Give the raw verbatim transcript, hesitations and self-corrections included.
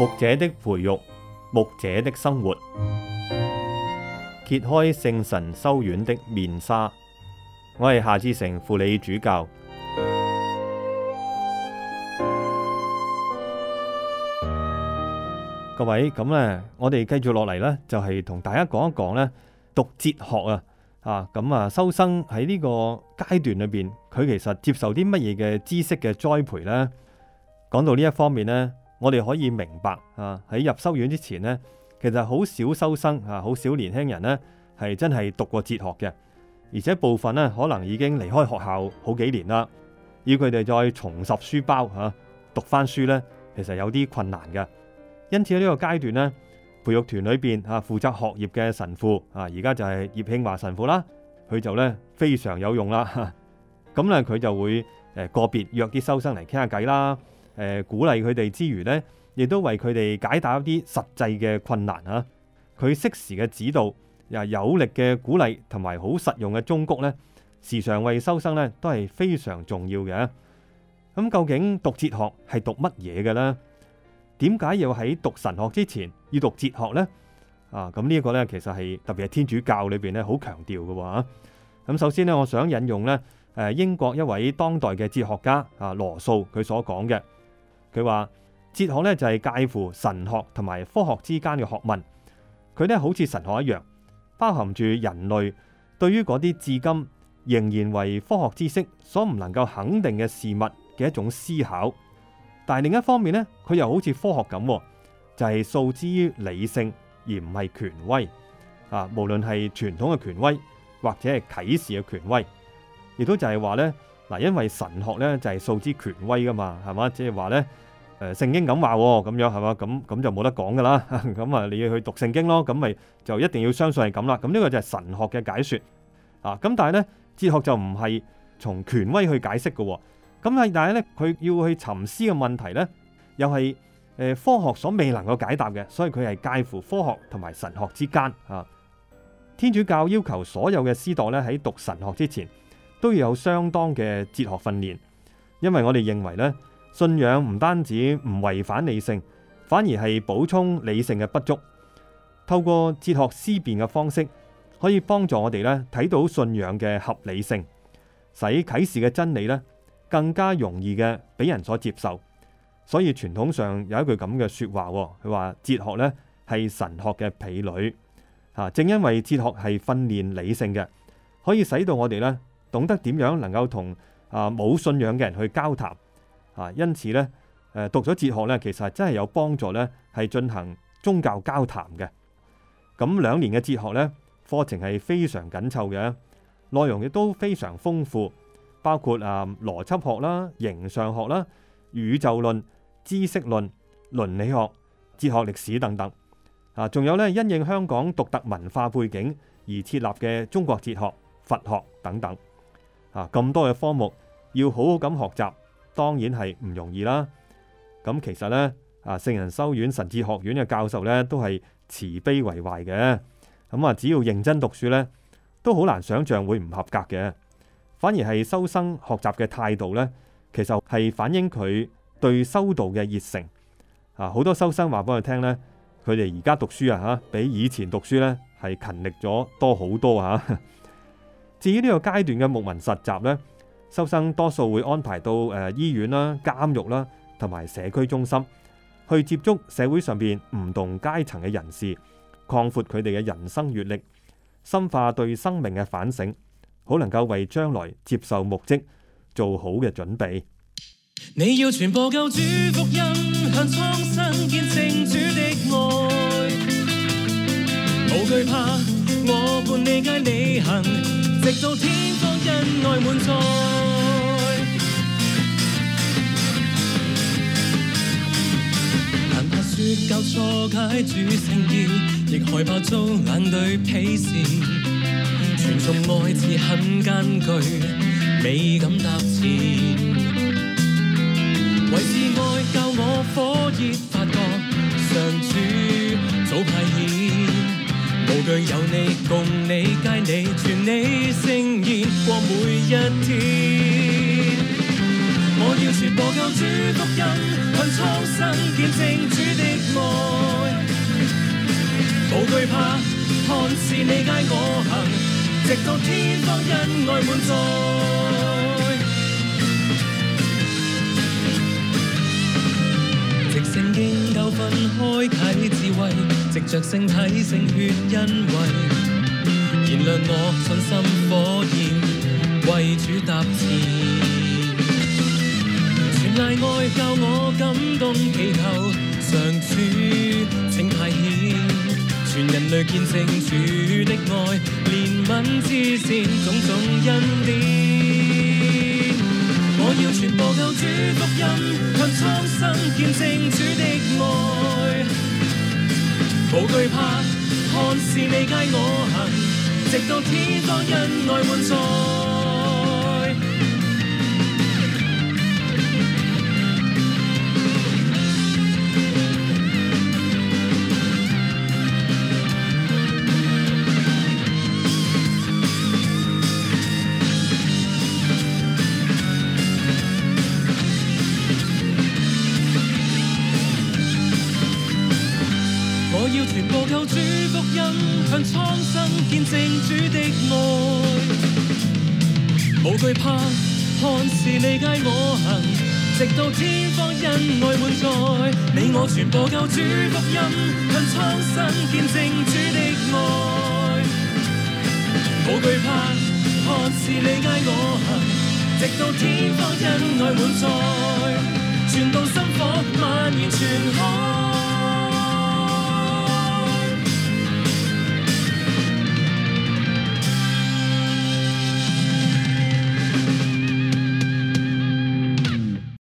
牧者的培育，牧者的生活，揭開聖神修院的面紗。我係夏志誠輔理主教。各位，咁呢，我哋繼續落嚟呢，就係同大家講一講呢讀哲學啊，啊，咁啊，修生喺呢個階段裏邊，佢其實接受啲乜嘢嘅知識嘅栽培呢？講到呢一方面呢，我哋可以明白啊，喺入修院之前呢，其實好少修生啊，好少年輕人呢係真係讀過哲學嘅，而且部分呢可能已經離開學校好幾年啦，要佢哋再重拾書包嚇讀翻書呢，其實有啲困難嘅。因此喺呢個階段呢，培育團裏邊啊負責學業嘅神父啊，而家就係葉慶華神父啦，佢就呢非常有用啦。咁呢佢就會誒個別約啲修生嚟傾下偈啦，誒鼓勵佢哋之餘呢，亦都為佢哋解答一啲實際嘅困難啊。佢適時嘅指導，又有力嘅鼓勵同埋好實用嘅忠告呢，時常為修生呢都係非常重要嘅。咁究竟讀哲學係讀乜嘢嘅呢？點解要喺讀神學之前要讀哲學呢？啊，咁呢一個呢，其實係特別係天主教裏邊咧好強調嘅喎。咁首先呢，我想引用呢誒英國一位當代嘅哲學家啊羅素佢所講嘅，佢話哲學呢就係介乎神學同埋科學之間嘅學問，佢呢好似神學一樣，包含住人類對於嗰啲至今仍然為科學知識所唔能夠肯定嘅事物嘅一種思考。但係另一方面呢，佢又好似科學咁，就係訴之於理性而唔係權威啊。無論係傳統嘅權威或者係啟示嘅權威，亦都就係話呢，嗱，因為神學呢就係訴之權威噶嘛，係嘛？即係話呢，誒聖經咁話咁樣係嘛？咁咁就冇得講噶啦。咁啊，你要去讀聖經咯，咁咪就一定要相信係咁啦。咁呢個就係神學嘅解說啊。咁但係呢，哲學就唔係從權威去解釋嘅。咁係，但係咧，佢要去沉思嘅問題咧，又係誒科學所未能夠解答嘅，所以佢係介乎科學同埋神學之間啊。天主教要求所有嘅司鐸咧喺讀神學之前，都要有相當嘅哲學訓練，因為我哋認為咧，信仰唔單止唔違反理性，反而係補充理性嘅不足。透過哲學思辨嘅方式，可以幫助我哋咧睇到信仰嘅合理性，使啟示嘅真理咧更加容易嘅俾人所接受。所以傳統上有一句咁嘅說話，佢話哲學呢係神學嘅婢女啊。正因為哲學係訓練理性嘅，可以使到我哋呢懂得點樣能夠同啊冇信仰嘅人去交談啊。因此呢，誒讀咗哲學呢，其實真係有幫助呢，係進行宗教交談嘅。咁兩年嘅哲學呢，課程係非常緊湊嘅，內容亦都非常豐富。包括啊邏輯學啦、形上學啦、宇宙論、知識論、倫理學、哲學歷史等等啊，仲有咧因應香港獨特文化背景而設立嘅中國哲學、佛學等等啊，咁多嘅科目要好好咁學習，當然係唔容易啦。咁其實咧啊，聖人修院神智學院嘅教授咧都係慈悲為懷嘅，咁啊只要認真讀書咧，都好難想象會唔合格嘅。反而係修生學習嘅態度呢，其實係反映佢對修道嘅熱誠啊！好多修生話俾我聽呢，佢哋而家讀書啊嚇，比以前讀書呢係勤力咗多好多嚇。至於呢個階段嘅牧民實習呢，修生多數會安排到誒醫院啦、監獄啦同埋社區中心，去接觸社會上邊唔同階層嘅人士，擴闊佢哋嘅人生閱歷，深化對生命嘅反省，好能夠為將來接受牧職做好嘅準備。 你要傳播救主福音，向蒼生見證主的愛，無懼怕，我伴你街你行，直到天荒恩愛滿載。難怕說教錯解主聖意，亦害怕遭冷對鄙視。傳頌愛字很艱巨，未敢踏前。為是愛教我火熱發覺，上主早派遣，無懼有你共你皆你傳你聖言過每一天。我要傳傳播救主福音，向蒼生見證主的愛。無懼怕，看是你街我行，直到天荒恩愛滿載。藉聖經教訓開啟智慧，藉着聖體聖血恩惠，燃亮我信心火焰，為主踏前。全賴愛教我感動祈求，上主請派遣，全人類見證主的愛，憐憫之善種種恩典。我要傳播救主福音，向蒼生見證主的愛。無懼怕，看是你街我行，直到天荒恩愛滿載。我要傳播救主福音，向蒼生見證主的愛。無懼怕，看是你街我行，直到天荒恩愛滿載。你我傳播救主福音，向蒼生見證主的愛。無懼怕，看是你街我行，直到天荒恩愛滿載。傳道心火蔓延全海。